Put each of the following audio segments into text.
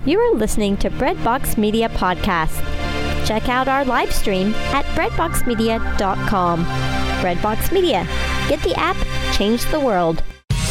You are listening to Breadbox Media Podcast. Check out our live stream at breadboxmedia.com. Breadbox Media. Get the app, change the world.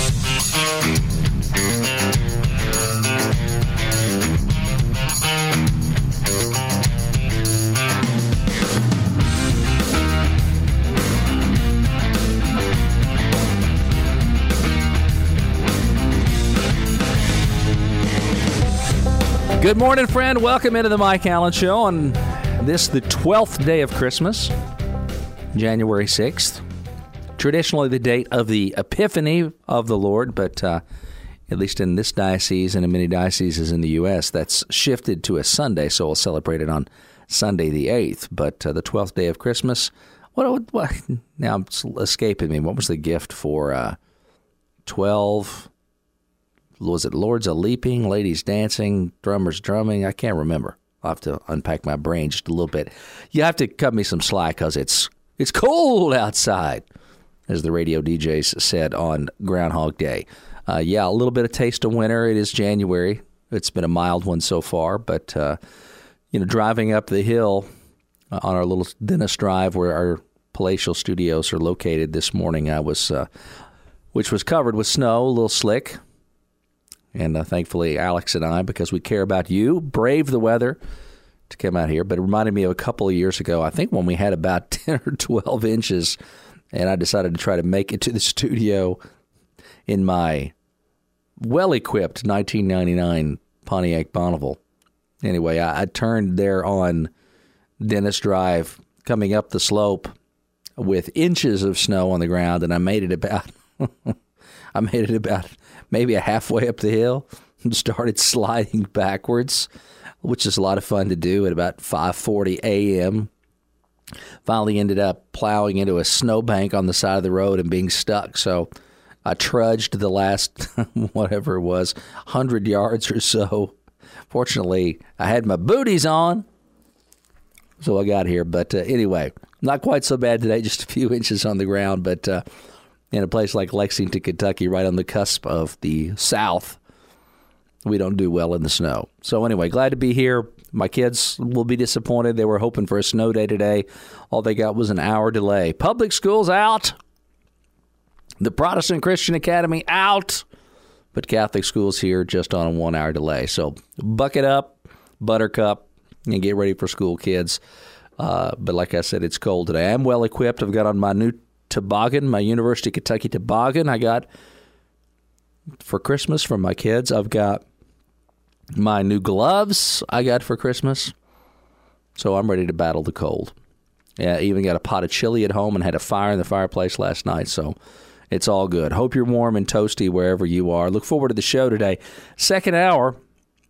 Good morning, friend. Welcome into the Mike Allen Show on this, the 12th day of Christmas, January 6th. Traditionally the date of the Epiphany of the Lord, but at least in this diocese and in many dioceses in the U.S., that's shifted to a Sunday, so we'll celebrate it on Sunday the 8th. But the 12th day of Christmas, what now it's escaping me. What was the gift for 12? Was it Lords a-leaping, ladies dancing, drummers drumming? I can't remember. I'll have to unpack my brain just a little bit. You have to cut me some slack because it's cold outside, as the radio DJs said on Groundhog Day. A little bit of taste of winter. It is January. It's been a mild one so far, but driving up the hill on our little dentist drive where our palatial studios are located this morning, which was covered with snow, a little slick. And thankfully, Alex and I, because we care about you, braved the weather to come out here. But it reminded me of a couple of years ago, I think when we had about 10 or 12 inches, and I decided to try to make it to the studio in my well-equipped 1999 Pontiac Bonneville. Anyway, I turned there on Dennis Drive, coming up the slope with inches of snow on the ground, and I made it about maybe a halfway up the hill and started sliding backwards, which is a lot of fun to do at about 5:40 a.m. Finally ended up plowing into a snowbank on the side of the road and being stuck. So I trudged the last, whatever it was, 100 yards or so. Fortunately, I had my booties on, so I got here. But anyway, not quite so bad today, just a few inches on the ground, but in a place like Lexington, Kentucky, right on the cusp of the South, we don't do well in the snow. So anyway, glad to be here. My kids will be disappointed. They were hoping for a snow day today. All they got was an hour delay. Public schools out. The Protestant Christian Academy out. But Catholic schools here just on a 1 hour delay. So bucket up, buttercup, and get ready for school, kids. But like I said, it's cold today. I'm well equipped. I've got on my new toboggan, my University of Kentucky toboggan I got for Christmas from my kids. I've got my new gloves I got for Christmas. So I'm ready to battle the cold. Yeah, even got a pot of chili at home and had a fire in the fireplace last night. So it's all good. Hope you're warm and toasty wherever you are. Look forward to the show today. Second hour,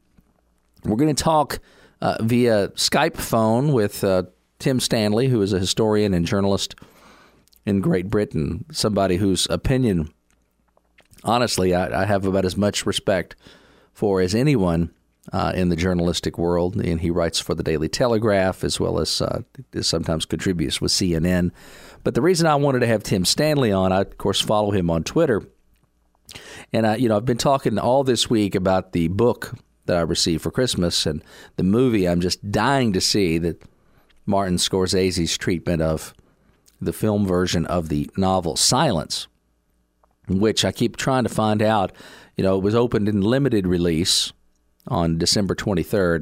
we're going to talk via Skype phone with Tim Stanley, who is a historian and journalist in Great Britain, somebody whose opinion, honestly, I have about as much respect for as anyone in the journalistic world. And he writes for the Daily Telegraph as well as sometimes contributes with CNN. But the reason I wanted to have Tim Stanley on, I, of course, follow him on Twitter. And, I've been talking all this week about the book that I received for Christmas and the movie I'm just dying to see, that Martin Scorsese's treatment of the film version of the novel Silence, which I keep trying to find out. It was opened in limited release on December 23rd.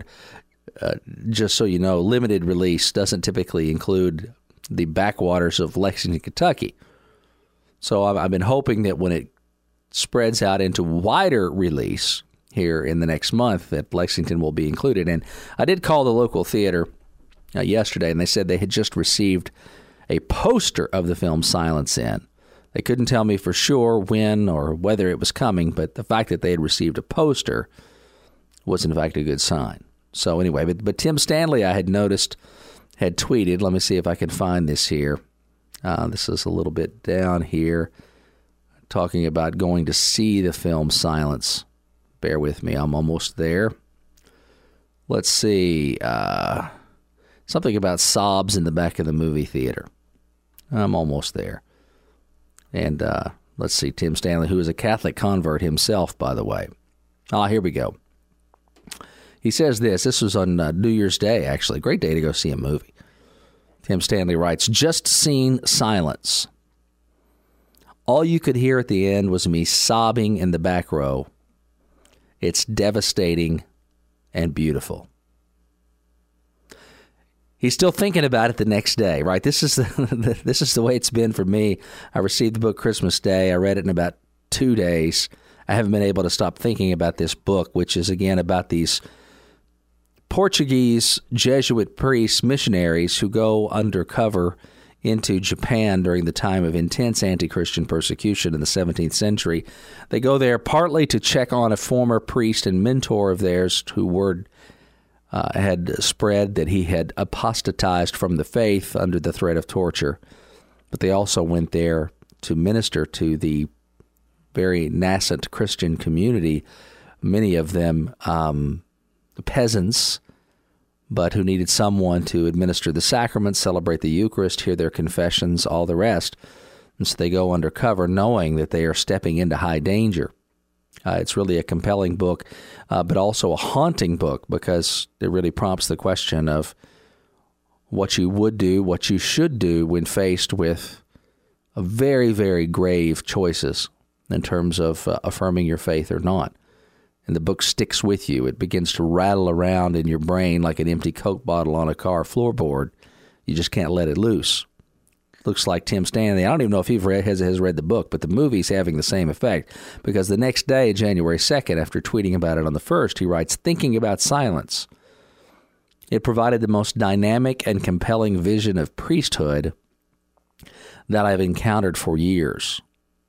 Just so you know, limited release doesn't typically include the backwaters of Lexington, Kentucky. So I've been hoping that when it spreads out into wider release here in the next month, that Lexington will be included. And I did call the local theater yesterday, and they said they had just received a poster of the film Silence in. They couldn't tell me for sure when or whether it was coming, but the fact that they had received a poster was in fact a good sign. So anyway, but Tim Stanley, I had noticed, had tweeted, let me see if I can find this here. This is a little bit down here, talking about going to see the film Silence. Bear with me, I'm almost there. Let's see, something about sobs in the back of the movie theater. I'm almost there. And let's see, Tim Stanley, who is a Catholic convert himself, by the way. Here we go. He says this was on New Year's Day, actually. Great day to go see a movie. Tim Stanley writes, just seen Silence. All you could hear at the end was me sobbing in the back row. It's devastating and beautiful. He's still thinking about it the next day, right? This is the way it's been for me. I received the book Christmas Day. I read it in about 2 days. I haven't been able to stop thinking about this book, which is, again, about these Portuguese Jesuit priests, missionaries who go undercover into Japan during the time of intense anti-Christian persecution in the 17th century. They go there partly to check on a former priest and mentor of theirs who word had spread that he had apostatized from the faith under the threat of torture. But they also went there to minister to the very nascent Christian community, many of them peasants, but who needed someone to administer the sacraments, celebrate the Eucharist, hear their confessions, all the rest. And so they go undercover knowing that they are stepping into high danger. It's really a compelling book, but also a haunting book because it really prompts the question of what you would do, what you should do when faced with a very, very grave choices in terms of affirming your faith or not. And the book sticks with you. It begins to rattle around in your brain like an empty Coke bottle on a car floorboard. You just can't let it loose. Looks like Tim Stanley, I don't even know if he has read the book, but the movie's having the same effect. Because the next day, January 2nd, after tweeting about it on the 1st, he writes, thinking about Silence. It provided the most dynamic and compelling vision of priesthood that I've encountered for years.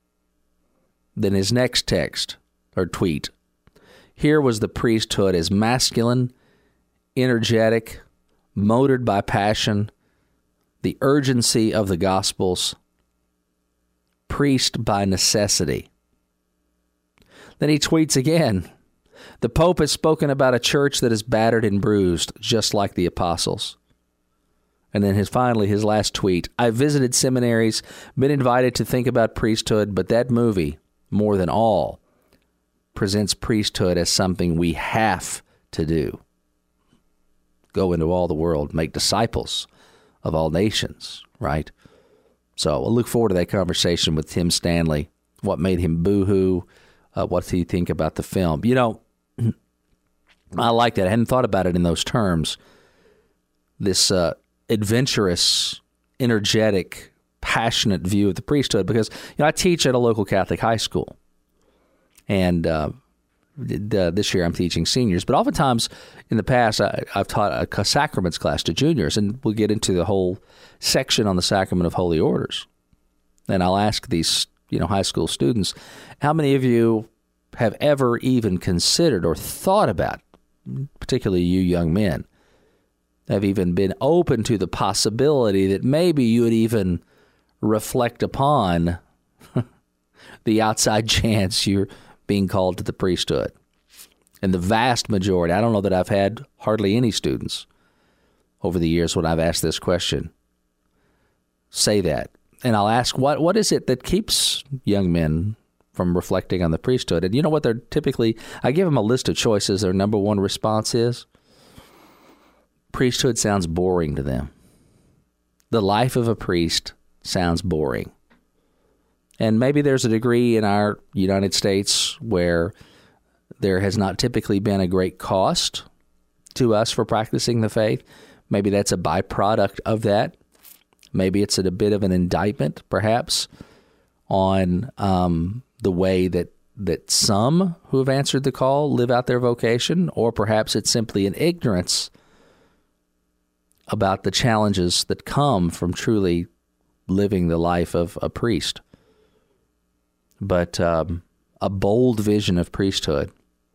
Then his next text, or tweet, here was the priesthood as masculine, energetic, motored by passion, the urgency of the Gospels, priest by necessity. Then he tweets again, the Pope has spoken about a church that is battered and bruised, just like the apostles. And then finally, his last tweet, I visited seminaries, been invited to think about priesthood, but that movie, more than all, presents priesthood as something we have to do. Go into all the world, make disciples of all nations, right? So we'll look forward to that conversation with Tim Stanley. What made him boo-hoo? What did he think about the film? You know, I like that. I hadn't thought about it in those terms. This adventurous, energetic, passionate view of the priesthood, because I teach at a local Catholic high school. And this year I'm teaching seniors. But oftentimes in the past, I've taught a sacraments class to juniors, and we'll get into the whole section on the sacrament of holy orders. And I'll ask these high school students, how many of you have ever even considered or thought about, particularly you young men, have even been open to the possibility that maybe you would even reflect upon the outside chance you're being called to the priesthood? And the vast majority, I don't know that I've had hardly any students over the years when I've asked this question say that. And I'll ask, what is it that keeps young men from reflecting on the priesthood? And you know what they're typically, I give them a list of choices. Their number one response is, priesthood sounds boring to them. The life of a priest sounds boring. And maybe there's a degree in our United States where there has not typically been a great cost to us for practicing the faith. Maybe that's a byproduct of that. Maybe it's a bit of an indictment, perhaps, on the way that some who have answered the call live out their vocation, or perhaps it's simply an ignorance about the challenges that come from truly living the life of a priest. But a bold vision of priesthood,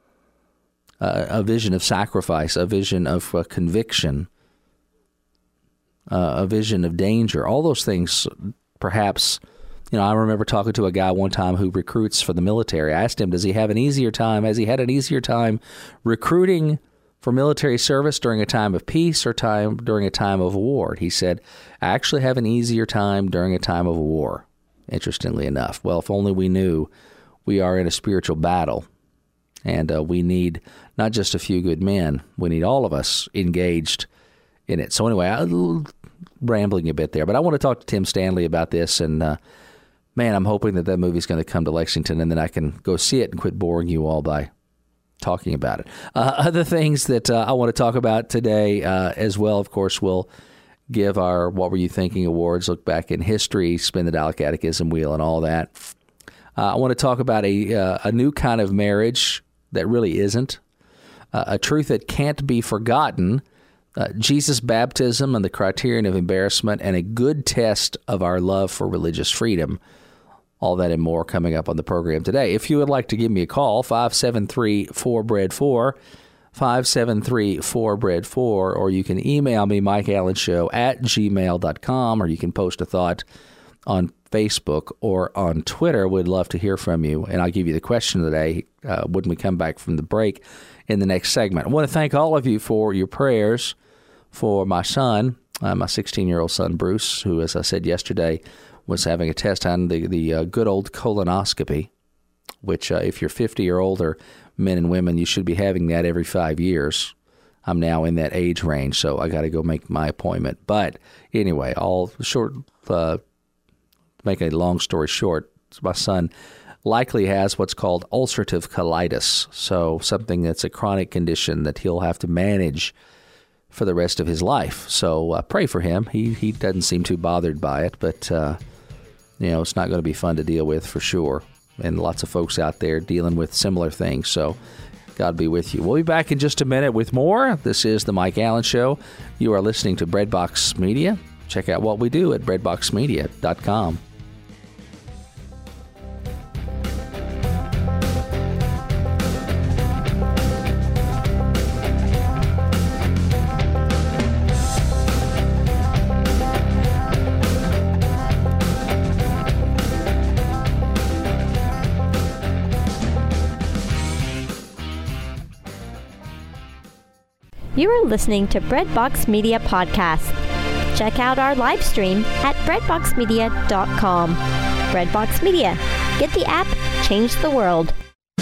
a vision of sacrifice, a vision of conviction, a vision of danger, all those things perhaps, I remember talking to a guy one time who recruits for the military. I asked him, has he had an easier time recruiting for military service during a time of peace or during a time of war? He said, I actually have an easier time during a time of war. Interestingly enough. Well, if only we knew we are in a spiritual battle And we need not just a few good men. We need all of us engaged in it. So anyway, I'm rambling a bit there. But I want to talk to Tim Stanley about this. And, man, I'm hoping that movie's going to come to Lexington, and then I can go see it and quit boring you all by talking about it. Other things that I want to talk about today as well, of course, we'll give our What Were You Thinking Awards, look back in history, spin the dial catechism wheel and all that. I want to talk about a new kind of marriage that really isn't, a truth that can't be forgotten, Jesus' baptism and the criterion of embarrassment, and a good test of our love for religious freedom. All that and more coming up on the program today. If you would like to give me a call, 573-4BREAD4, 573-4BREAD4, or you can email me, mikeallenshow@gmail.com, or you can post a thought on Facebook or on Twitter. We'd love to hear from you, and I'll give you the question of the day when we come back from the break in the next segment. I want to thank all of you for your prayers for my son, my 16-year-old son, Bruce, who, as I said yesterday, was having a test on the good old colonoscopy, which if you're 50 or older, men and women, you should be having that every 5 years. I'm now in that age range, so I got to go make my appointment. But anyway, make a long story short, my son likely has what's called ulcerative colitis, so something that's a chronic condition that he'll have to manage for the rest of his life. So pray for him. He doesn't seem too bothered by it, but it's not going to be fun to deal with for sure. And lots of folks out there dealing with similar things. So God be with you. We'll be back in just a minute with more. This is the Mike Allen Show. You are listening to Breadbox Media. Check out what we do at breadboxmedia.com. You are listening to Breadbox Media Podcast. Check out our live stream at breadboxmedia.com. Breadbox Media. Get the app, change the world.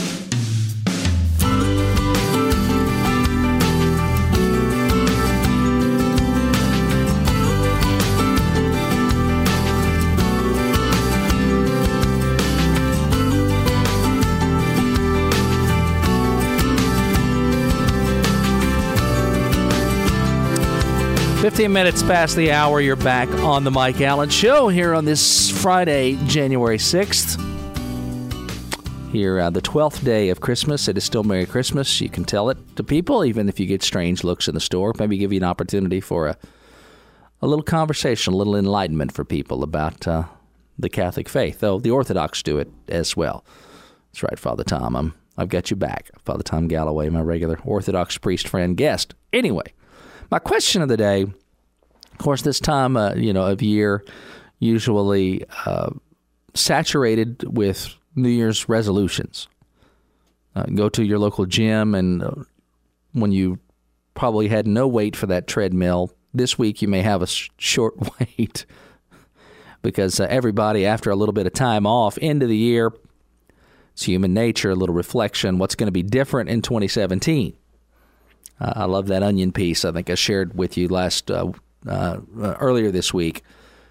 "15 minutes past the hour, you're back on the Mike Allen Show here on this Friday, January 6th. Here, the 12th day of Christmas. It is still Merry Christmas. You can tell it to people, even if you get strange looks in the store. Maybe give you an opportunity for a little conversation, a little enlightenment for people about the Catholic faith, though the Orthodox do it as well. That's right, Father Tom. I've got you back. Father Tom Galloway, my regular Orthodox priest friend guest. Anyway, my question of the day, of course, this time of year, usually saturated with New Year's resolutions. Go to your local gym, and when you probably had no weight for that treadmill, this week you may have a short wait because everybody, after a little bit of time off, end of the year, it's human nature, a little reflection, what's going to be different in 2017. I love that Onion piece. I think I shared with you earlier this week.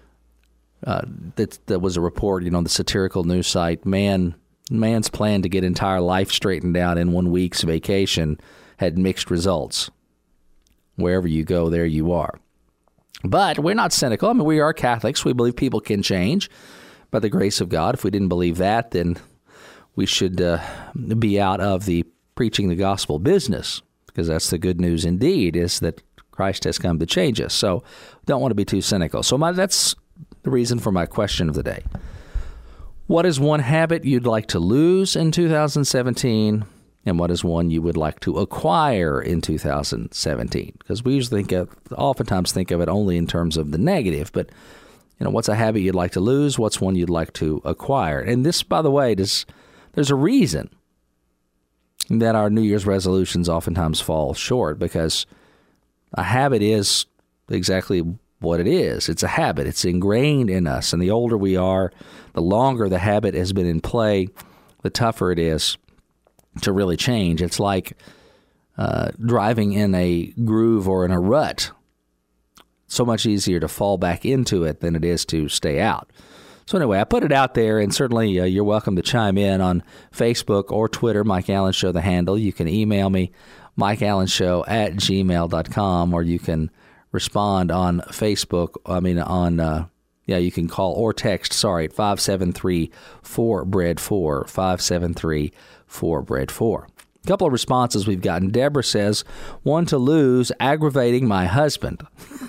That was a report, on the satirical news site. Man's plan to get entire life straightened out in 1 week's vacation had mixed results. Wherever you go, there you are. But we're not cynical. I mean, we are Catholics. We believe people can change by the grace of God. If we didn't believe that, then we should be out of the preaching the gospel business, because that's the good news indeed, is that Christ has come to change us. So don't want to be too cynical. So that's the reason for my question of the day. What is one habit you'd like to lose in 2017, and what is one you would like to acquire in 2017? Because we usually oftentimes think of it only in terms of the negative, but what's a habit you'd like to lose? What's one you'd like to acquire? And this, by the way, there's a reason that our New Year's resolutions oftentimes fall short, because a habit is exactly what it is. It's a habit. It's ingrained in us. And the older we are, the longer the habit has been in play, the tougher it is to really change. It's like driving in a groove or in a rut. So much easier to fall back into it than it is to stay out. So anyway, I put it out there, and certainly you're welcome to chime in on Facebook or Twitter, Mike Allen Show, the handle. You can email me, mikeallenshow@gmail.com, or you can respond on Facebook. You can call or text, at 573-4BREAD4, 573-4BREAD4. A couple of responses we've gotten. Deborah says, one to lose, aggravating my husband.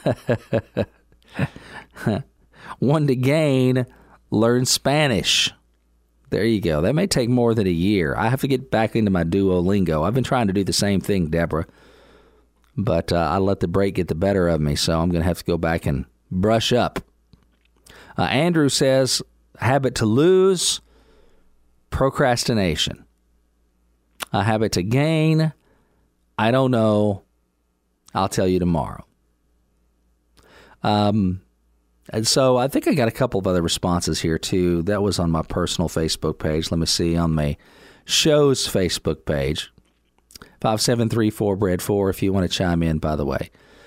One to gain, learn Spanish. There you go. That may take more than a year. I have to get back into my Duolingo. I've been trying to do the same thing, Deborah, but I let the break get the better of me, so I'm going to have to go back and brush up. Andrew says, habit to lose, procrastination. A habit to gain, I don't know, I'll tell you tomorrow. And so I think I got a couple of other responses here, too. That was on my personal Facebook page. Let me see, on my show's Facebook page. 573-4BREAD4 if you want to chime in, by the way.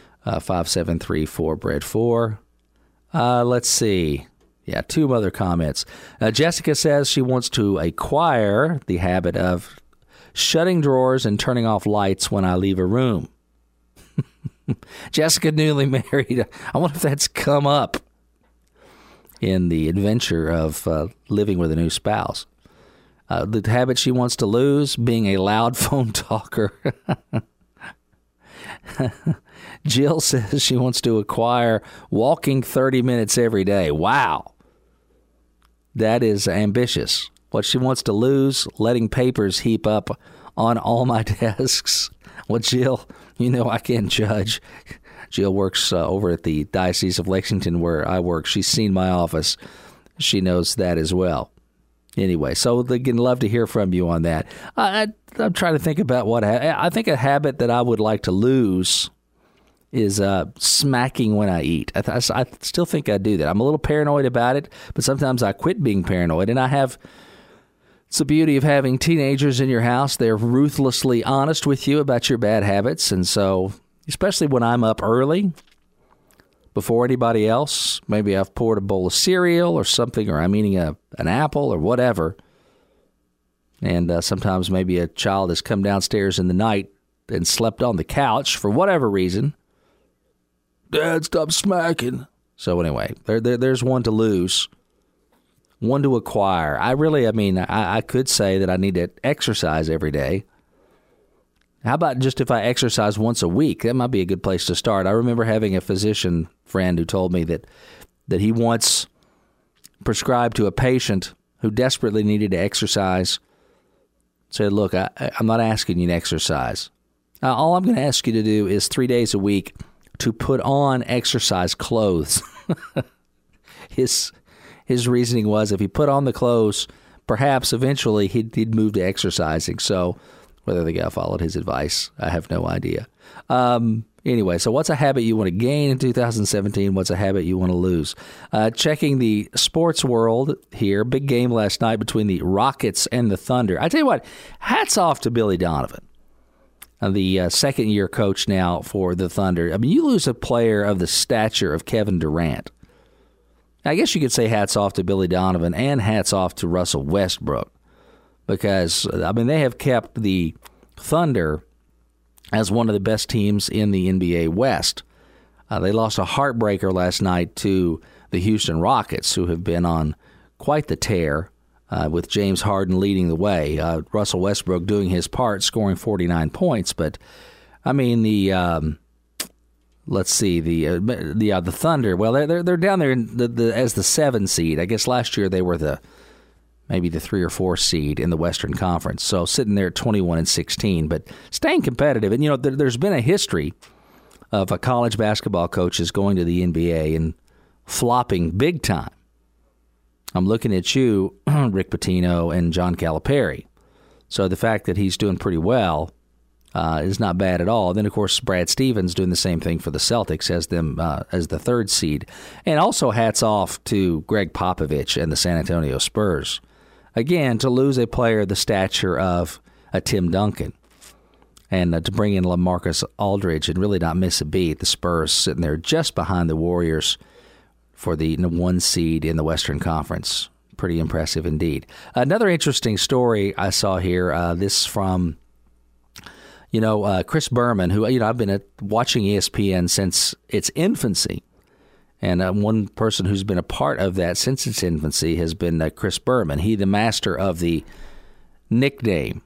573-4BREAD4. Let's see. Yeah, two other comments. Jessica says she wants to acquire the habit of shutting drawers and turning off lights when I leave a room. Jessica, newly married. I wonder if that's come up in the adventure of living with a new spouse. The habit she wants to lose, being a loud phone talker. Jill says she wants to acquire walking 30 minutes every day. Wow. That is ambitious. What she wants to lose, letting papers heap up on all my desks. Well, Jill, I can't judge. Jill works over at the Diocese of Lexington where I work. She's seen my office. She knows that as well. Anyway, so again, love to hear from you on that. I'm trying to think about what I think a habit that I would like to lose is smacking when I eat. I still think I do that. I'm a little paranoid about it, but sometimes I quit being paranoid. And it's the beauty of having teenagers in your house. They're ruthlessly honest with you about your bad habits. And so, especially when I'm up early, before anybody else, maybe I've poured a bowl of cereal or something, or I'm eating an apple or whatever. And sometimes maybe a child has come downstairs in the night and slept on the couch for whatever reason. Dad, stop smacking. So anyway, there's one to lose, one to acquire. I could say that I need to exercise every day. How about just if I exercise once a week? That might be a good place to start. I remember having a physician friend who told me that he once prescribed to a patient who desperately needed to exercise, said, look, I'm not asking you to exercise. All I'm going to ask you to do is 3 days a week to put on exercise clothes. His reasoning was if he put on the clothes, perhaps eventually he'd move to exercising. So whether the guy followed his advice, I have no idea. Anyway, so what's a habit you want to gain in 2017? What's a habit you want to lose? Checking the sports world here. Big game last night between the Rockets and the Thunder. I tell you what, hats off to Billy Donovan, the second-year coach now for the Thunder. I mean, you lose a player of the stature of Kevin Durant. I guess you could say hats off to Billy Donovan and hats off to Russell Westbrook because, they have kept the Thunder as one of the best teams in the NBA West. They lost a heartbreaker last night to the Houston Rockets, who have been on quite the tear. With James Harden leading the way, Russell Westbrook doing his part, scoring 49 points. But the Thunder. Well, they're down there as the 7 seed. I guess last year they were maybe the 3 or 4 seed in the Western Conference. So sitting there at 21-16, but staying competitive. And there's been a history of college basketball coaches going to the NBA and flopping big time. I'm looking at you, Rick Pitino and John Calipari. So the fact that he's doing pretty well is not bad at all. Then, of course, Brad Stevens doing the same thing for the Celtics as the 3rd seed. And also hats off to Greg Popovich and the San Antonio Spurs. Again, to lose a player of the stature of Tim Duncan. And to bring in LaMarcus Aldridge and really not miss a beat, the Spurs sitting there just behind the Warriors for the 1 seed in the Western Conference. Pretty impressive indeed. Another interesting story I saw here, this from, Chris Berman, who, I've been watching ESPN since its infancy. And one person who's been a part of that since its infancy has been Chris Berman. He, the master of the nickname,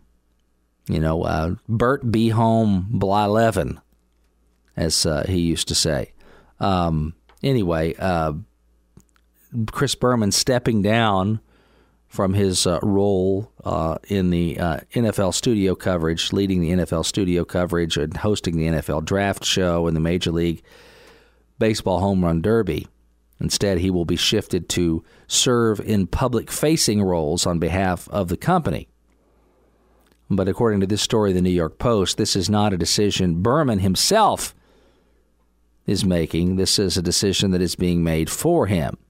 Bert Be Home Bly-Levin, as he used to say. Anyway, Chris Berman stepping down from his role in the NFL studio coverage, leading the NFL studio coverage and hosting the NFL draft show and the Major League Baseball Home Run Derby. Instead, he will be shifted to serve in public-facing roles on behalf of the company. But according to this story, the New York Post, this is not a decision Berman himself is making. This is a decision that is being made for him.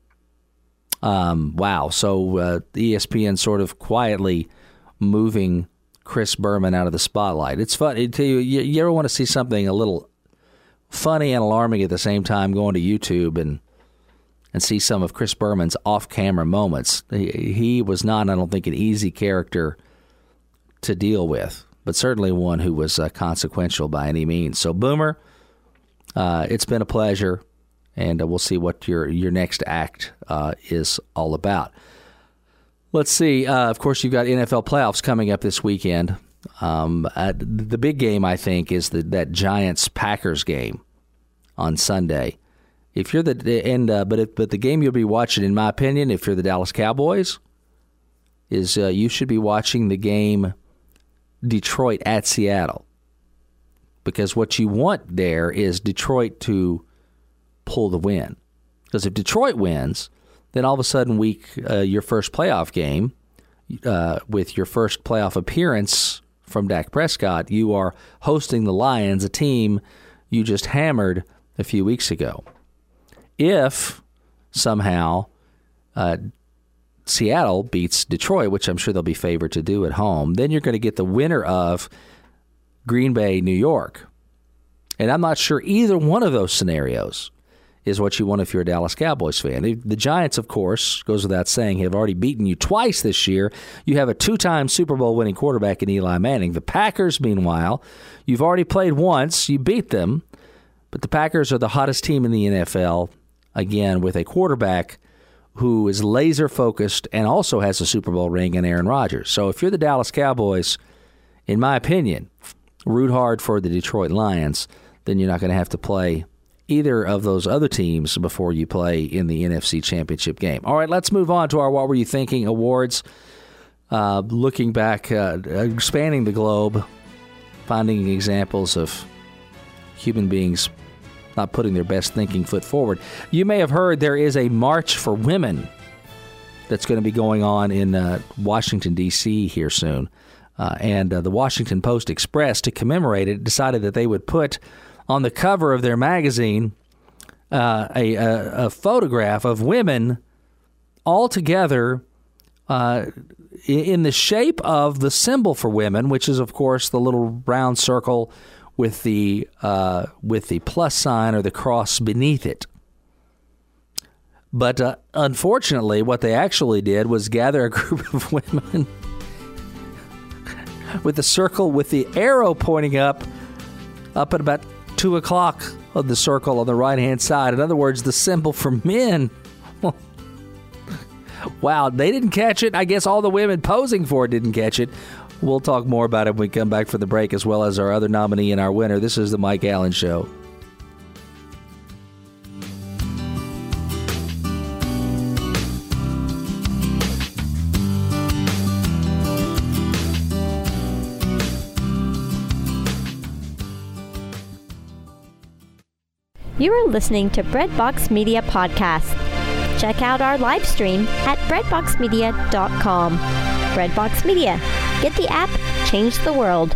Wow. So ESPN sort of quietly moving Chris Berman out of the spotlight. It's fun. You ever want to see something a little funny and alarming at the same time, going to YouTube and see some of Chris Berman's off-camera moments. He was not, I don't think, an easy character to deal with, but certainly one who was consequential by any means. So, Boomer, it's been a pleasure, and we'll see what your next act is all about. Let's see. Of course, you've got NFL playoffs coming up this weekend. The big game, I think, is that Giants-Packers game on Sunday. If you're but the game you'll be watching, in my opinion, if you're the Dallas Cowboys, is you should be watching the game Detroit at Seattle, because what you want there is Detroit to pull the win. Because if Detroit wins, then all of a sudden your first playoff game, with your first playoff appearance from Dak Prescott, you are hosting the Lions, a team you just hammered a few weeks ago. If somehow Seattle beats Detroit, which I'm sure they'll be favored to do at home, then you're going to get the winner of Green Bay, New York. And I'm not sure either one of those scenarios is what you want if you're a Dallas Cowboys fan. The Giants, of course, goes without saying, have already beaten you twice this year. You have a 2-time Super Bowl winning quarterback in Eli Manning. The Packers, meanwhile, you've already played once. You beat them. But the Packers are the hottest team in the NFL, again, with a quarterback who is laser-focused and also has a Super Bowl ring in Aaron Rodgers. So if you're the Dallas Cowboys, in my opinion, root hard for the Detroit Lions, then you're not going to have to play either of those other teams before you play in the NFC Championship game. All right, let's move on to our What Were You Thinking awards. Looking back, spanning the globe, finding examples of human beings not putting their best thinking foot forward. You may have heard there is a March for Women that's going to be going on in Washington, D.C. here soon. And the Washington Post-Express, to commemorate it, decided that they would put on the cover of their magazine a photograph of women all together in the shape of the symbol for women, which is, of course, the little round circle with the plus sign or the cross beneath it. But unfortunately, what they actually did was gather a group of women with a circle with the arrow pointing up at about 2 o'clock of the circle on the right-hand side. In other words, the symbol for men. Wow, they didn't catch it. I guess all the women posing for it didn't catch it. We'll talk more about it when we come back from the break, as well as our other nominee and our winner. This is the Mike Allen Show. You are listening to Breadbox Media Podcast. Check out our live stream at breadboxmedia.com. Breadbox Media. Get the app, change the world.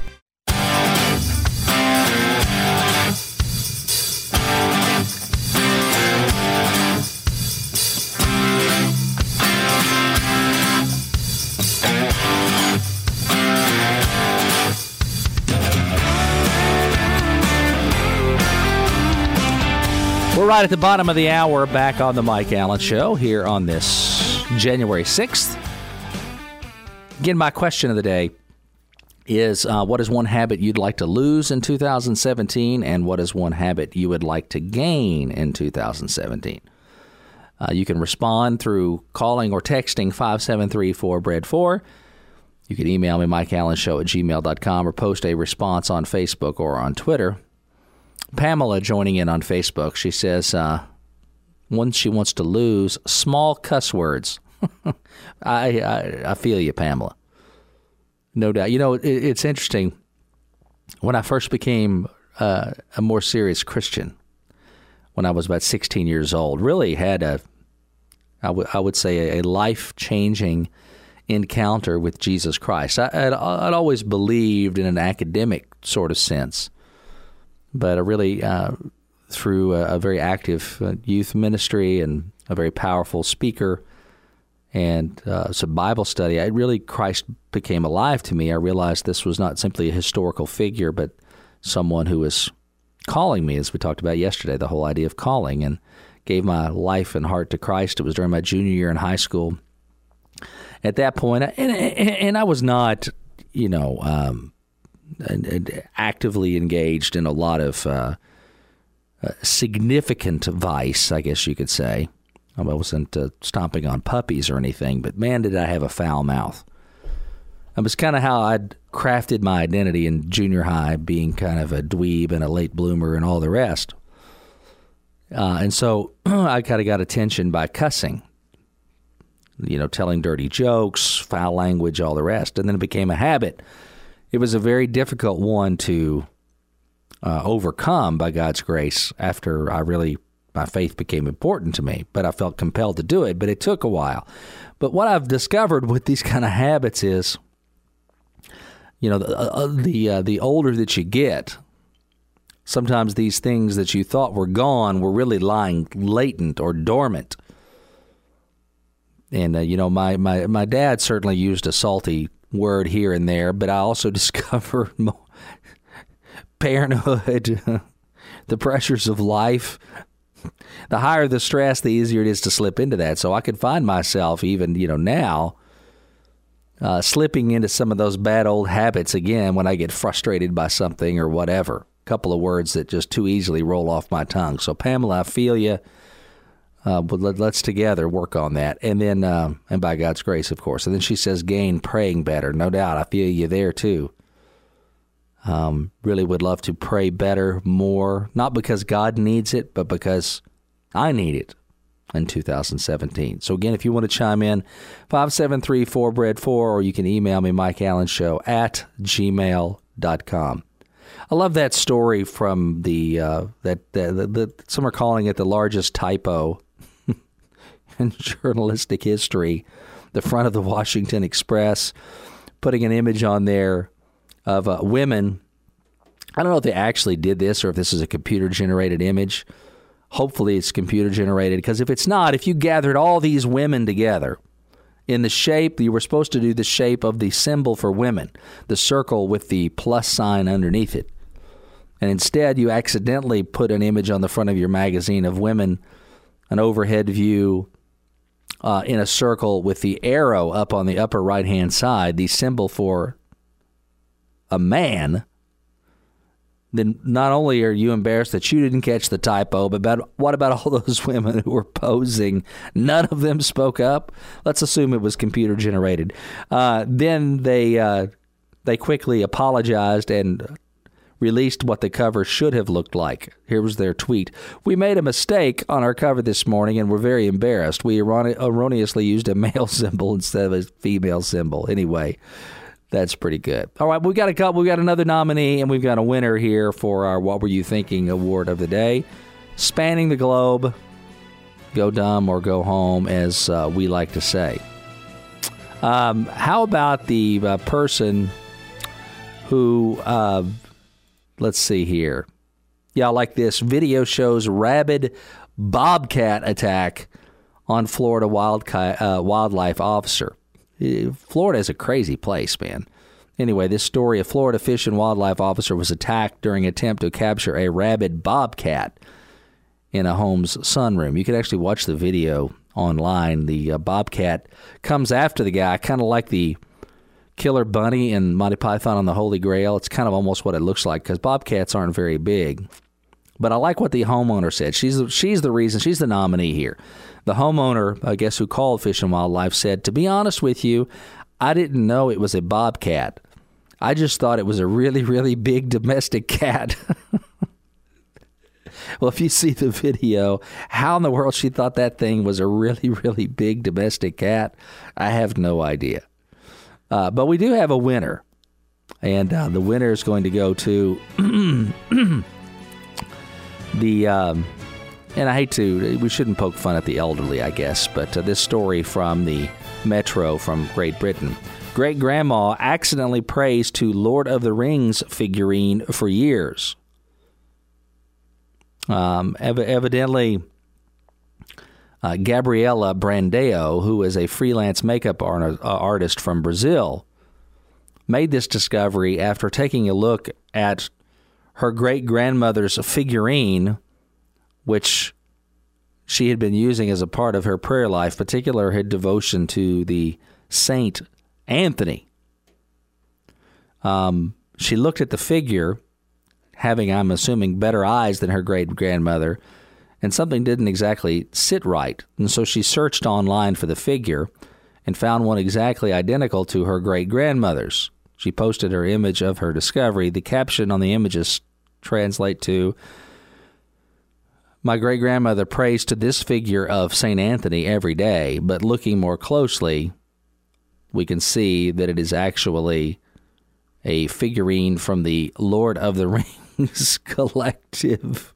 right at the bottom of the hour, back on the Mike Allen Show here on this January 6th. Again, my question of the day is, what is one habit you'd like to lose in 2017, and what is one habit you would like to gain in 2017? You can respond through calling or texting 573-4BREAD4. You can email me, MikeAllenShow@gmail.com, or post a response on Facebook or on Twitter. Pamela joining in on Facebook. She says one she wants to lose, small cuss words. I feel you, Pamela. No doubt. You know, it's interesting. When I first became a more serious Christian, when I was about 16 years old, really had I would say a life-changing encounter with Jesus Christ. I'd always believed in an academic sort of sense, but I really, through a very active youth ministry and a very powerful speaker and some Bible study, Christ became alive to me. I realized this was not simply a historical figure, but someone who was calling me, as we talked about yesterday, the whole idea of calling, and gave my life and heart to Christ. It was during my junior year in high school. At that point, and I was not, actively engaged in a lot of significant vice, I guess you could say. I wasn't stomping on puppies or anything, but man, did I have a foul mouth. It was kind of how I'd crafted my identity in junior high, being kind of a dweeb and a late bloomer and all the rest. And so I kind of got attention by cussing, telling dirty jokes, foul language, all the rest. And then it became a habit. It was a very difficult one to overcome by God's grace after my faith became important to me, but I felt compelled to do it, but it took a while. But what I've discovered with these kind of habits is, the older that you get, sometimes these things that you thought were gone were really lying latent or dormant. And, my dad certainly used a salty word here and there, but I also discovered parenthood, the pressures of life. The higher the stress, the easier it is to slip into that. So I could find myself even, now slipping into some of those bad old habits again when I get frustrated by something or whatever. A couple of words that just too easily roll off my tongue. So Pamela, I feel you. But let's together work on that. And then, and by God's grace, of course. And then she says, gain praying better. No doubt. I feel you there too. Really would love to pray better, more, not because God needs it, but because I need it in 2017. So again, if you want to chime in, 573-4BREAD4, or you can email me, MikeAllenShow@gmail.com. I love that story from the some are calling it the largest typo in journalistic history. The front of the Washington Express, putting an image on there of women. I don't know if they actually did this or if this is a computer-generated image. Hopefully it's computer-generated, because if it's not, if you gathered all these women together in the shape, you were supposed to do the shape of the symbol for women, the circle with the plus sign underneath it. And instead, you accidentally put an image on the front of your magazine of women, an overhead view in a circle with the arrow up on the upper right-hand side, the symbol for a man. Then not only are you embarrassed that you didn't catch the typo, but what about all those women who were posing? None of them spoke up. Let's assume it was computer generated. Then they quickly apologized and released what the cover should have looked like. Here was their tweet. We made a mistake on our cover this morning and we're very embarrassed. We erroneously used a male symbol instead of a female symbol. Anyway, that's pretty good. All right, we got another nominee, and we've got a winner here for our What Were You Thinking award of the day. Spanning the globe, go dumb or go home, as we like to say. How about the person who, let's see here. Yeah, like this video shows rabid bobcat attack on Florida wildlife officer. Florida is a crazy place, man. Anyway, this story, a Florida Fish and Wildlife officer was attacked during an attempt to capture a rabid bobcat in a home's sunroom. You can actually watch the video online. The bobcat comes after the guy, kind of like the killer bunny in Monty Python and the Holy Grail. It's kind of almost what it looks like because bobcats aren't very big. But I like what the homeowner said. She's the reason. She's the nominee here. The homeowner, I guess, who called Fish and Wildlife said, "To be honest with you, I didn't know it was a bobcat. I just thought it was a really, really big domestic cat." Well, if you see the video, how in the world she thought that thing was a really, really big domestic cat, I have no idea. But we do have a winner. And the winner is going to go to and I hate to, we shouldn't poke fun at the elderly, I guess, but this story from the Metro from Great Britain. Great-grandma accidentally prays to Lord of the Rings figurine for years. Evidently, Gabriela Brandeo, who is a freelance makeup artist from Brazil, made this discovery after taking a look at her great-grandmother's figurine, which she had been using as a part of her prayer life, particularly her devotion to the Saint Anthony. She looked at the figure, having, I'm assuming, better eyes than her great-grandmother, and something didn't exactly sit right. And so she searched online for the figure and found one exactly identical to her great-grandmother's. She posted her image of her discovery. The caption on the images translate to, "My great-grandmother prays to this figure of St. Anthony every day, but looking more closely, we can see that it is actually a figurine from the Lord of the Rings collective."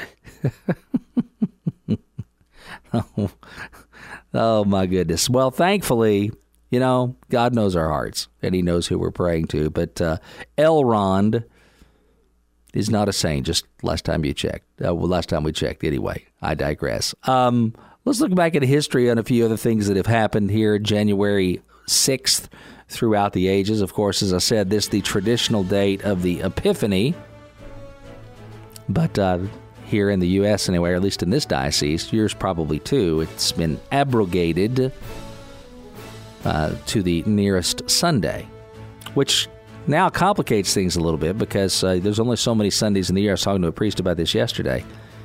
Oh, my goodness. Well, thankfully, God knows our hearts, and he knows who we're praying to. But Elrond is not a saint, just last time we checked. Anyway, I digress. Let's look back at history on a few other things that have happened here January 6th throughout the ages. Of course, as I said, this is the traditional date of the Epiphany. But here in the U.S. anyway, or at least in this diocese, yours probably too, it's been abrogated to the nearest Sunday, which now complicates things a little bit because there's only so many Sundays in the year. I was talking to a priest about this yesterday.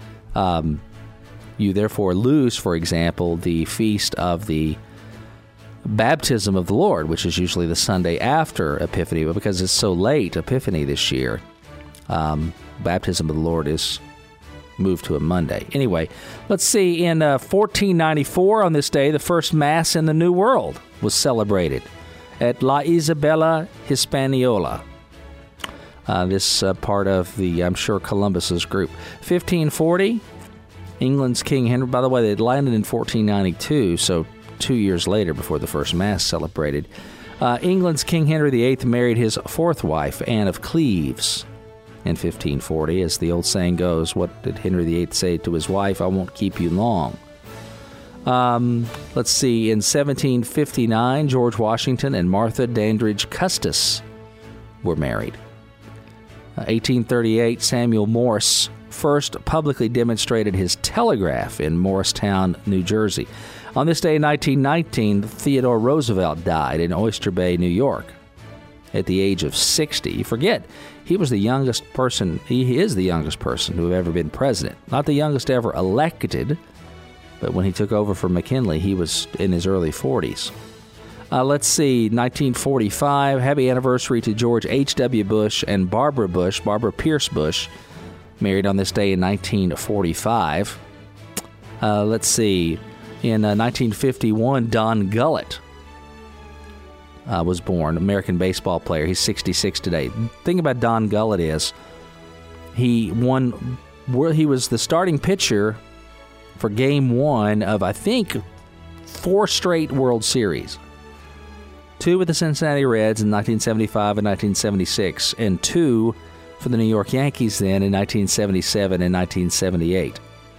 You therefore lose, for example, the feast of the Baptism of the Lord, which is usually the Sunday after Epiphany, but because it's so late, Epiphany this year, Baptism of the Lord is moved to a Monday. Anyway, let's see. In 1494, on this day, the first Mass in the New World was celebrated at La Isabella Hispaniola. This part of the, I'm sure, Columbus's group. 1540, England's King Henry. By the way, they landed in 1492, so 2 years later before the first Mass celebrated. England's King Henry VIII married his fourth wife, Anne of Cleves, in 1540. As the old saying goes, what did Henry VIII say to his wife? "I won't keep you long." Let's see. In 1759, George Washington and Martha Dandridge Custis were married. 1838, Samuel Morse first publicly demonstrated his telegraph in Morristown, New Jersey. On this day in 1919, Theodore Roosevelt died in Oyster Bay, New York, at the age of 60. You forget, he was the youngest person, he is the youngest person to have ever been president. Not the youngest ever elected, but when he took over for McKinley, he was in his early 40s. Let's see, 1945, happy anniversary to George H.W. Bush and Barbara Bush, Barbara Pierce Bush, married on this day in 1945. Let's see, in 1951, Don Gullett was born, American baseball player. He's 66 today. The thing about Don Gullett is he was the starting pitcher for Game 1 of, I think, 4 straight World Series. 2 with the Cincinnati Reds in 1975 and 1976, and 2 for the New York Yankees then in 1977 and 1978.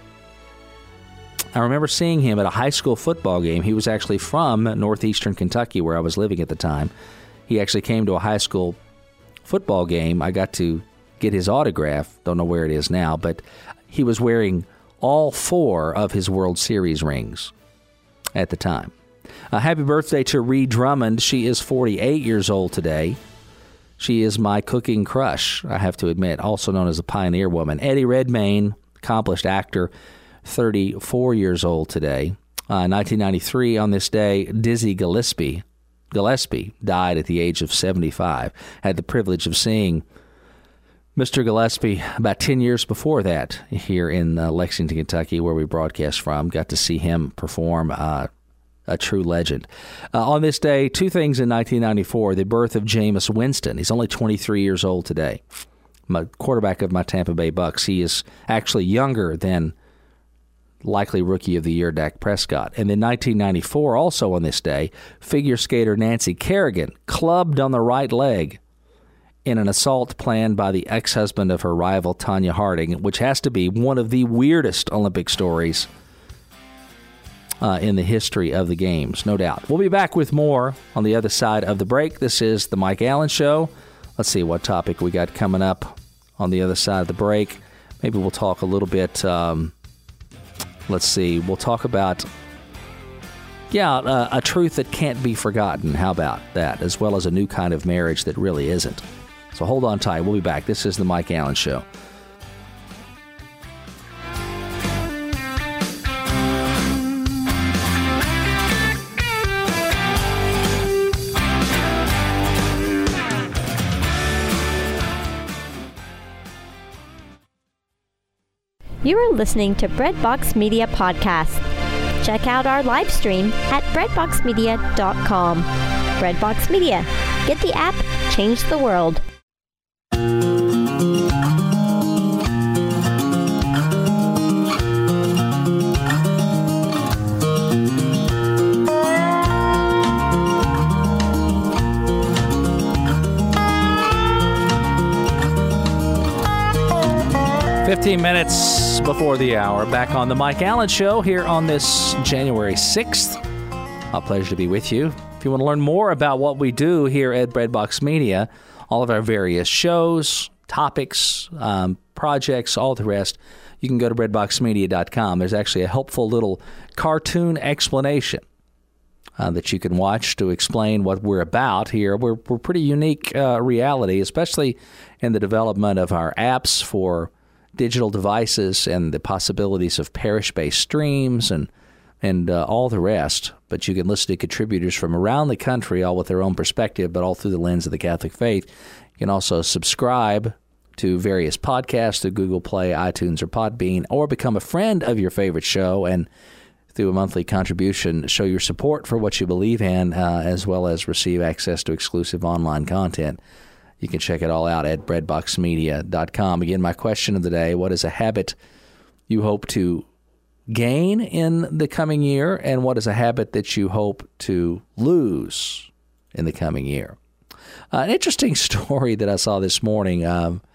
I remember seeing him at a high school football game. He was actually from northeastern Kentucky, where I was living at the time. He actually came to a high school football game. I got to get his autograph. Don't know where it is now, but he was wearing all 4 of his World Series rings at the time. Happy birthday to Ree Drummond. She is 48 years old today. She is my cooking crush, I have to admit, also known as a pioneer woman. Eddie Redmayne, accomplished actor, 34 years old today. 1993, on this day, Dizzy Gillespie died at the age of 75. Had the privilege of seeing Mr. Gillespie about 10 years before that here in Lexington, Kentucky, where we broadcast from. Got to see him perform, a true legend. On this day, 2 things in 1994, the birth of Jameis Winston. He's only 23 years old today. My quarterback of my Tampa Bay Bucks. He is actually younger than likely Rookie of the Year Dak Prescott. And then 1994, also on this day, figure skater Nancy Kerrigan clubbed on the right leg in an assault planned by the ex-husband of her rival Tanya Harding, which has to be one of the weirdest Olympic stories in the history of the games, no doubt. We'll be back with more on the other side of the break. This is the Mike Allen Show. Let's see what topic we got coming up on the other side of the break. Maybe we'll talk a little bit, let's see, we'll talk about, a truth that can't be forgotten. How about that? As well as a new kind of marriage that really isn't. So hold on tight. We'll be back. This is the Mike Allen Show. You are listening to Breadbox Media Podcast. Check out our live stream at breadboxmedia.com. Breadbox Media. Get the app, change the world. Minutes before the hour, back on the Mike Allen Show here on this January 6th. A pleasure to be with you. If you want to learn more about what we do here at Breadbox Media, all of our various shows, topics, projects, all the rest, you can go to breadboxmedia.com. There's actually a helpful little cartoon explanation that you can watch to explain what we're about here. We're pretty unique reality, especially in the development of our apps for digital devices and the possibilities of parish-based streams and all the rest. But you can listen to contributors from around the country, all with their own perspective, but all through the lens of the Catholic faith. You can also subscribe to various podcasts through Google Play, iTunes, or Podbean, or become a friend of your favorite show and through a monthly contribution show your support for what you believe in, as well as receive access to exclusive online content. You can check it all out at breadboxmedia.com. Again, my question of the day, what is a habit you hope to gain in the coming year, and what is a habit that you hope to lose in the coming year? An interesting story that I saw this morning.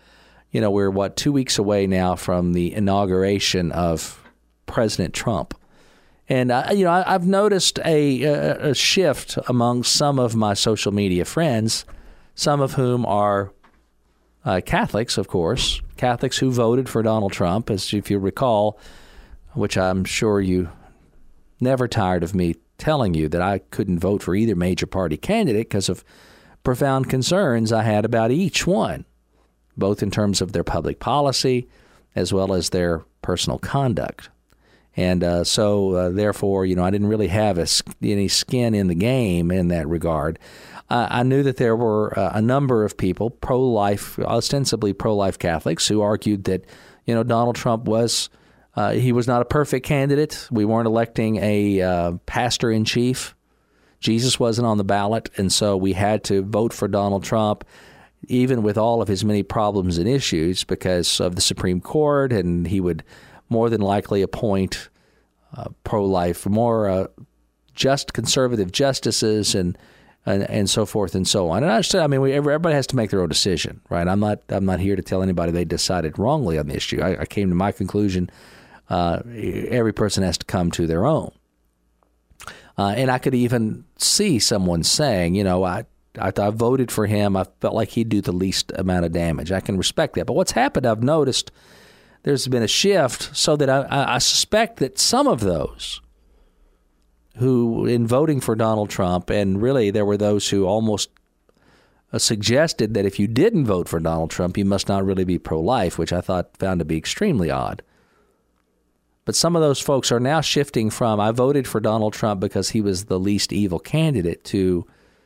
We're, 2 weeks away now from the inauguration of President Trump. And, I've noticed a shift among some of my social media friends, some of whom are Catholics, of course, Catholics who voted for Donald Trump, as if you recall, which I'm sure you never tired of me telling you that I couldn't vote for either major party candidate because of profound concerns I had about each one, both in terms of their public policy as well as their personal conduct. And therefore, I didn't really have any skin in the game in that regard. I knew that there were a number of people, pro-life, ostensibly pro-life Catholics, who argued that, Donald Trump was not a perfect candidate. We weren't electing a pastor-in-chief. Jesus wasn't on the ballot, and so we had to vote for Donald Trump, even with all of his many problems and issues, because of the Supreme Court, and he would more than likely appoint pro-life, more just conservative justices and so forth and so on. And I understand, everybody has to make their own decision, right? I'm not here to tell anybody they decided wrongly on the issue. I came to my conclusion. Every person has to come to their own. And I could even see someone saying, I voted for him. I felt like he'd do the least amount of damage. I can respect that. But what's happened, I've noticed there's been a shift so that I suspect that some of those who, in voting for Donald Trump, and really there were those who almost suggested that if you didn't vote for Donald Trump, you must not really be pro-life, which I found to be extremely odd. But some of those folks are now shifting from, I voted for Donald Trump because he was the least evil candidate, to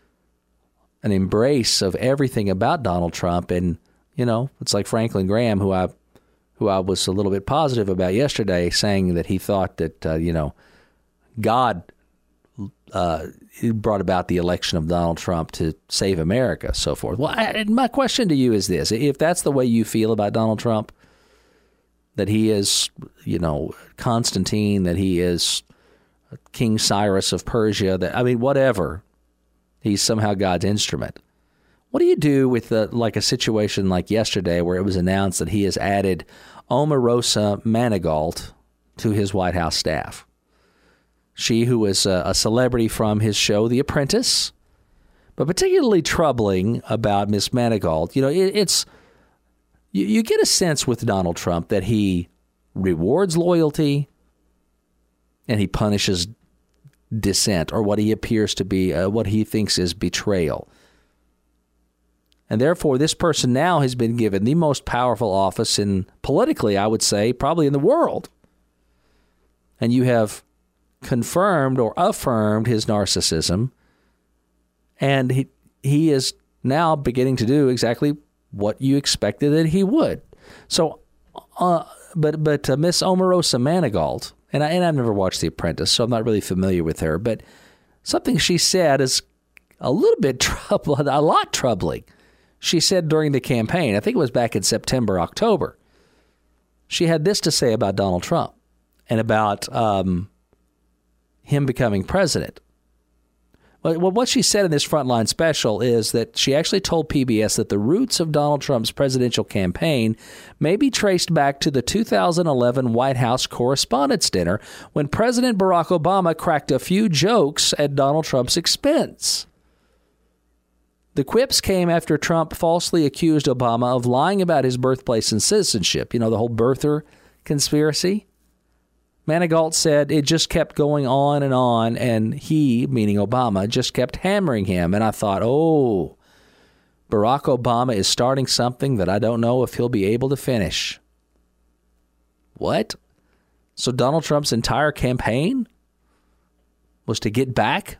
an embrace of everything about Donald Trump. And, it's like Franklin Graham, who I was a little bit positive about yesterday, saying that he thought that, God brought about the election of Donald Trump to save America, so forth. Well, my question to you is this. If that's the way you feel about Donald Trump, that he is, Constantine, that he is King Cyrus of Persia, whatever, he's somehow God's instrument. What do you do with a situation like yesterday where it was announced that he has added Omarosa Manigault to his White House staff? She, who was a celebrity from his show, The Apprentice. But particularly troubling about Miss Manigault, it's you get a sense with Donald Trump that he rewards loyalty and he punishes dissent, or what he appears to be, what he thinks is betrayal. And therefore, this person now has been given the most powerful office politically, I would say, probably in the world. And you have confirmed or affirmed his narcissism, and he is now beginning to do exactly what you expected that he would. So, but Miss Omarosa Manigault, and I've never watched The Apprentice, so I'm not really familiar with her, but something she said is a little bit a lot troubling. She said during the campaign, I think it was back in September, October, she had this to say about Donald Trump and about him becoming president. Well, what she said in this Frontline special is that she actually told PBS that the roots of Donald Trump's presidential campaign may be traced back to the 2011 White House Correspondents' Dinner, when President Barack Obama cracked a few jokes at Donald Trump's expense. The quips came after Trump falsely accused Obama of lying about his birthplace and citizenship. The whole birther conspiracy. Manigault said it just kept going on, and he, meaning Obama, just kept hammering him. And I thought, Barack Obama is starting something that I don't know if he'll be able to finish. What? So Donald Trump's entire campaign was to get back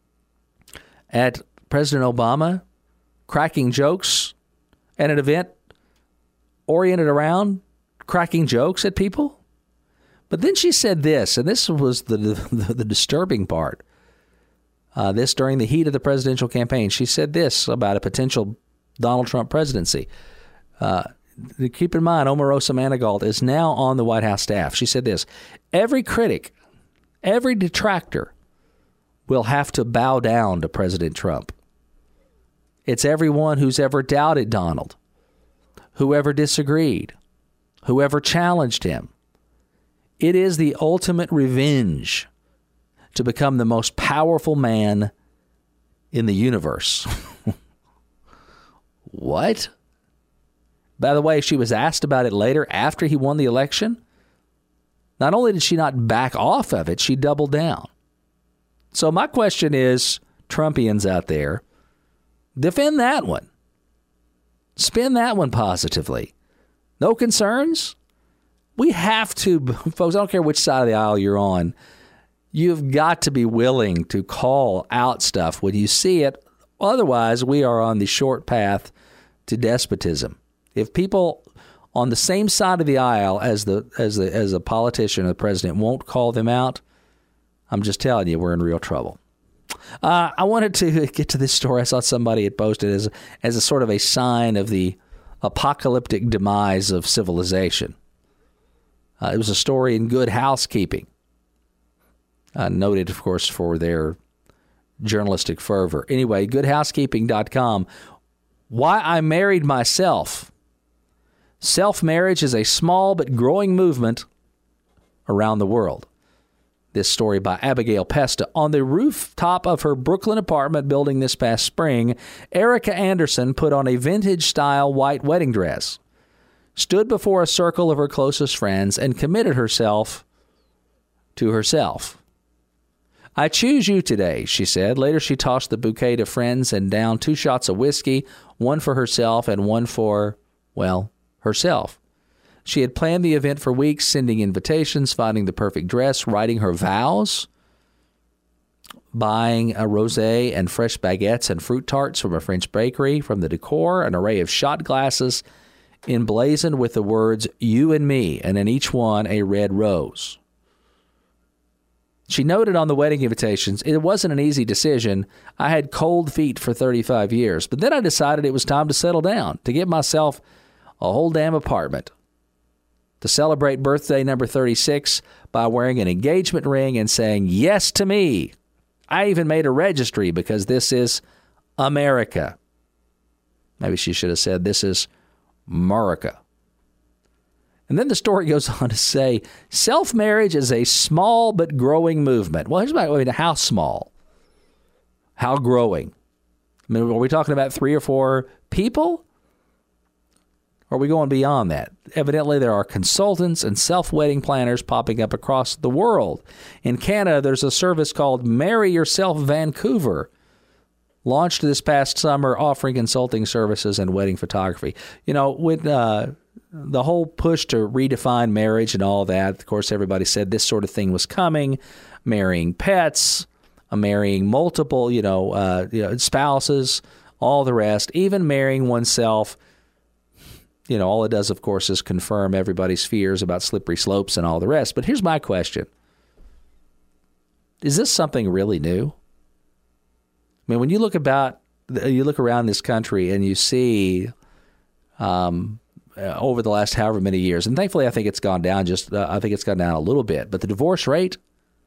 at President Obama cracking jokes at an event oriented around cracking jokes at people? But then she said this, and this was the disturbing part. This during the heat of the presidential campaign. She said this about a potential Donald Trump presidency. Keep in mind, Omarosa Manigault is now on the White House staff. She said this: every critic, every detractor will have to bow down to President Trump. It's everyone who's ever doubted Donald, whoever disagreed, whoever challenged him. It is the ultimate revenge to become the most powerful man in the universe. What? By the way, she was asked about it later after he won the election. Not only did she not back off of it, she doubled down. So my question is, Trumpians out there, defend that one. Spin that one positively. No concerns? We have to, folks, I don't care which side of the aisle you're on, you've got to be willing to call out stuff when you see it. Otherwise, we are on the short path to despotism. If people on the same side of the aisle as a politician or the president won't call them out, I'm just telling you, we're in real trouble. I wanted to get to this story. I saw somebody had posted as a sort of a sign of the apocalyptic demise of civilization. It was a story in Good Housekeeping, noted, of course, for their journalistic fervor. Anyway, goodhousekeeping.com. Why I Married Myself. Self-marriage is a small but growing movement around the world. This story by Abigail Pesta. On the rooftop of her Brooklyn apartment building this past spring, Erica Anderson put on a vintage-style white wedding dress. stood before a circle of her closest friends, and committed herself to herself. "I choose you today," she said. Later, she tossed the bouquet to friends and downed 2 shots of whiskey, one for herself and one for, well, herself. She had planned the event for weeks, sending invitations, finding the perfect dress, writing her vows, buying a rosé and fresh baguettes and fruit tarts from a French bakery, from the decor, an array of shot glasses emblazoned with the words, "You and me," and in each one a red rose. She noted on the wedding invitations, "It wasn't an easy decision. I had cold feet for 35 years, but then I decided it was time to settle down, to get myself a whole damn apartment, to celebrate birthday number 36 by wearing an engagement ring and saying yes to me. I even made a registry because this is America." Maybe she should have said, "This is Murica." And then the story goes on to say, self-marriage is a small but growing movement. Well, here's my, how small? How growing? I mean, are we talking about 3 or 4 people? Or are we going beyond that? Evidently, there are consultants and self-wedding planners popping up across the world. In Canada, there's a service called Marry Yourself Vancouver, launched this past summer, offering consulting services and wedding photography. You know, with the whole push to redefine marriage and all that, of course, everybody said this sort of thing was coming. Marrying pets, marrying multiple, spouses, all the rest, even marrying oneself. You know, all it does, of course, is confirm everybody's fears about slippery slopes and all the rest. But here's my question. Is this something really new? I mean, when you look around this country and you see over the last however many years, and thankfully I think it's gone down I think it's gone down a little bit, but the divorce rate,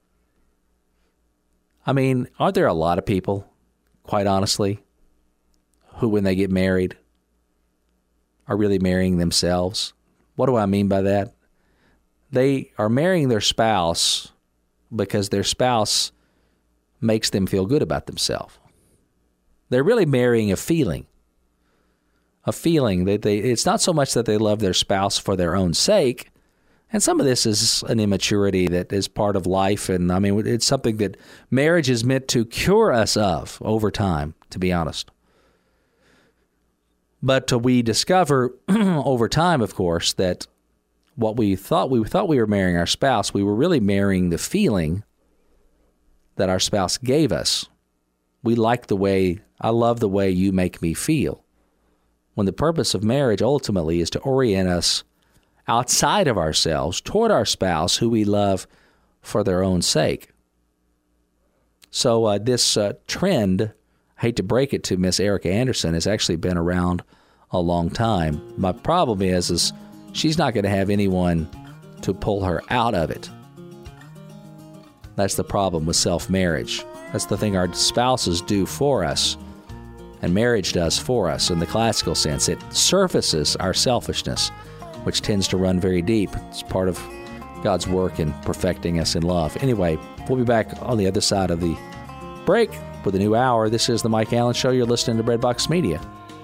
I mean, aren't there a lot of people, quite honestly, who when they get married are really marrying themselves? What do I mean by that? They are marrying their spouse because their spouse makes them feel good about themselves. They're really marrying a feeling. That it's not so much that they love their spouse for their own sake. And some of this is an immaturity that is part of life. And I mean, it's something that marriage is meant to cure us of over time, to be honest. But we discover over time, of course, that what we thought we were marrying our spouse, we were really marrying the feeling that our spouse gave us. I love the way you make me feel. When the purpose of marriage ultimately is to orient us outside of ourselves toward our spouse who we love for their own sake. So this trend, I hate to break it to Miss Erica Anderson, has actually been around a long time. My problem is she's not going to have anyone to pull her out of it. That's the problem with self-marriage. That's the thing our spouses do for us, and marriage does for us in the classical sense. It surfaces our selfishness, which tends to run very deep. It's part of God's work in perfecting us in love. Anyway, we'll be back on the other side of the break with a new hour. This is the Mike Allen Show. You're listening to Breadbox Media.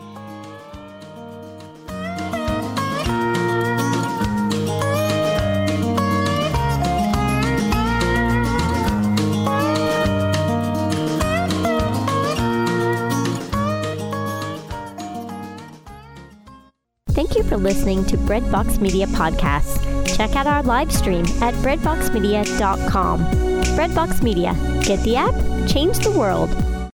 Thank you for listening to Breadbox Media Podcast. Check out our live stream at breadboxmedia.com. Breadbox Media. Get the app, change the world.